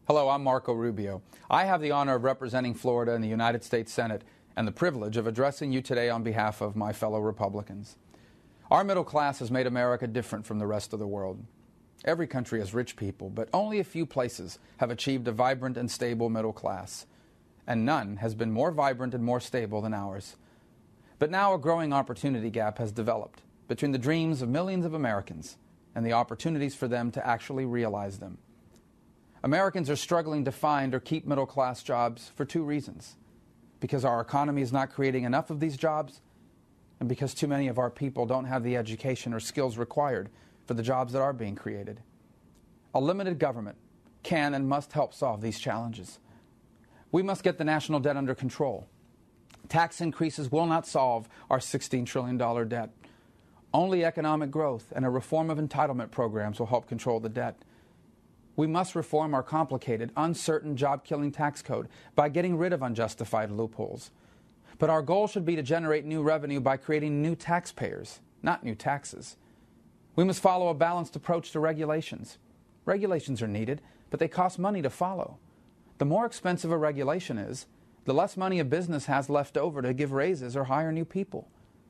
Hello, I'm Marco Rubio. I have the honor of representing Florida in the United States Senate and the privilege of addressing you today on behalf of my fellow Republicans. Our middle class has made America different from the rest of the world. Every country has rich people, but only a few places have achieved a vibrant and stable middle class. And none has been more vibrant and more stable than ours. But now a growing opportunity gap has developed between the dreams of millions of Americans and the opportunities for them to actually realize them. Americans are struggling to find or keep middle-class jobs for two reasons. Because our economy is not creating enough of these jobs, and because too many of our people don't have the education or skills required for the jobs that are being created. A limited government can and must help solve these challenges. We must get the national debt under control. Tax increases will not solve our $16 trillion debt. Only economic growth and a reform of entitlement programs will help control the debt. We must reform our complicated, uncertain, job-killing tax code by getting rid of unjustified loopholes. But our goal should be to generate new revenue by creating new taxpayers, not new taxes. We must follow a balanced approach to regulations. Regulations are needed, but they cost money to follow. The more expensive a regulation is, the less money a business has left over to give raises or hire new people.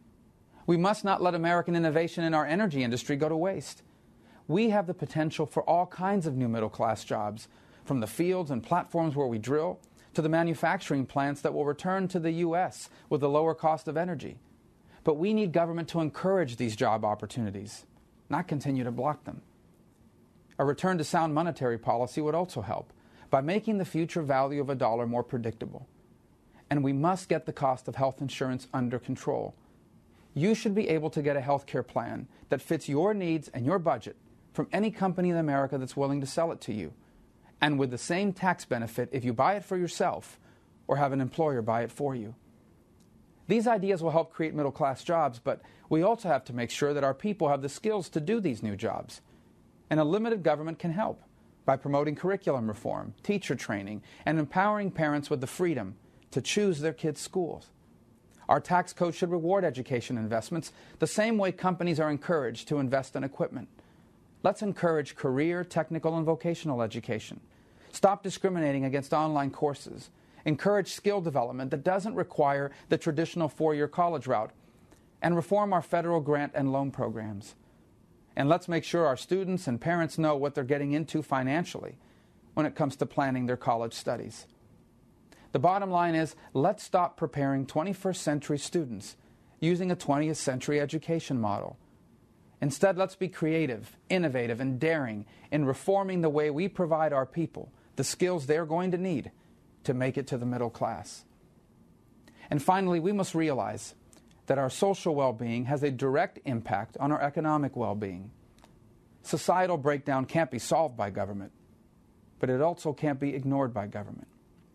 We must not let American innovation in our energy industry go to waste. We have the potential for all kinds of new middle-class jobs, from the fields and platforms where we drill to the manufacturing plants that will return to the U.S. with a lower cost of energy. But we need government to encourage these job opportunities, not continue to block them. A return to sound monetary policy would also help by making the future value of a dollar more predictable. And we must get the cost of health insurance under control. You should be able to get a health care plan that fits your needs and your budget from any company in America that's willing to sell it to you, and with the same tax benefit if you buy it for yourself or have an employer buy it for you. These ideas will help create middle-class jobs, but we also have to make sure that our people have the skills to do these new jobs. And a limited government can help by promoting curriculum reform, teacher training, and empowering parents with the freedom to choose their kids' schools. Our tax code should reward education investments the same way companies are encouraged to invest in equipment. Let's encourage career, technical, and vocational education. Stop discriminating against online courses. Encourage skill development that doesn't require the traditional four-year college route. And reform our federal grant and loan programs. And let's make sure our students and parents know what they're getting into financially when it comes to planning their college studies. The bottom line is, let's stop preparing 21st century students using a 20th century education model. Instead, let's be creative, innovative, and daring in reforming the way we provide our people the skills they're going to need to make it to the middle class. And finally, we must realize that our social well-being has a direct impact on our economic well-being. Societal breakdown can't be solved by government, but it also can't be ignored by government.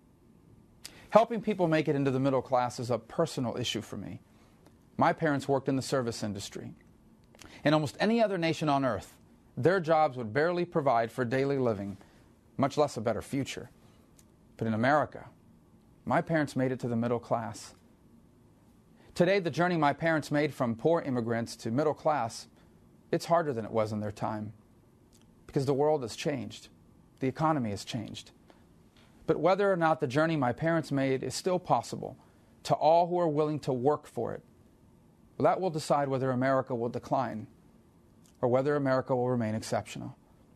Helping people make it into the middle class is a personal issue for me. My parents worked in the service industry. In almost any other nation on earth, their jobs would barely provide for daily living, much less a better future. But in America, my parents made it to the middle class. Today, the journey my parents made from poor immigrants to middle class, it's harder than it was in their time. Because the world has changed. The economy has changed. But whether or not the journey my parents made is still possible to all who are willing to work for it, well, that will decide whether America will decline or whether America will remain exceptional.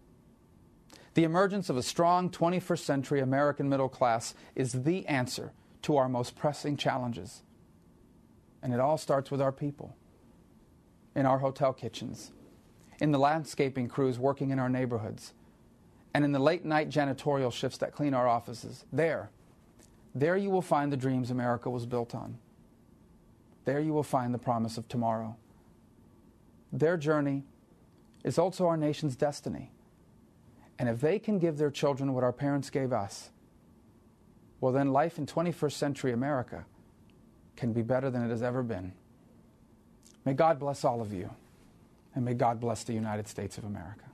The emergence of a strong 21st century American middle class is the answer to our most pressing challenges. And it all starts with our people, in our hotel kitchens, in the landscaping crews working in our neighborhoods, and in the late-night janitorial shifts that clean our offices. There you will find the dreams America was built on. There you will find the promise of tomorrow. Their journey is also our nation's destiny. And if they can give their children what our parents gave us, well then life in 21st century America can be better than it has ever been. May God bless all of you, and may God bless the United States of America.